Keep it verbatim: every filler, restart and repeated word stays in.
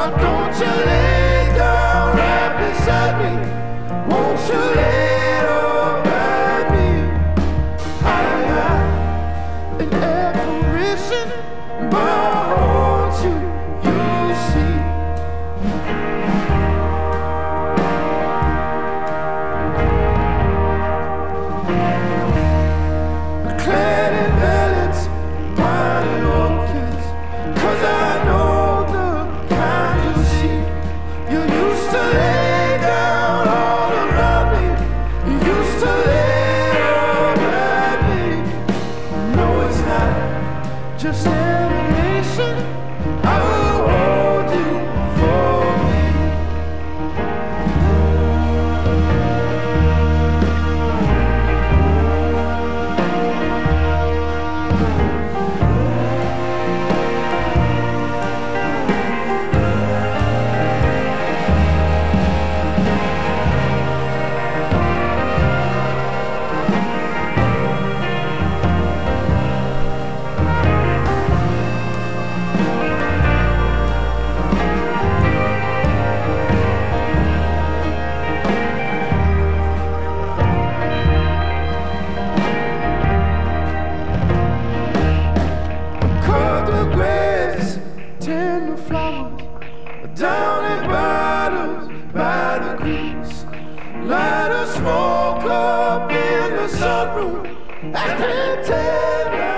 Why don't you lay down right beside me? Won't you lay up at me? High, high, an apparition, but I want you, you'll see. Clad in velvets, wine and orchids, 'cause I know the kind you see. You used to lay down all around me. You used to lay up at me. No, it's not just animation. I will hold you for me. Cut the grass, tend the flowers, down in bottles by the creeks. Light a smoke up in the sunroom. I can't tell.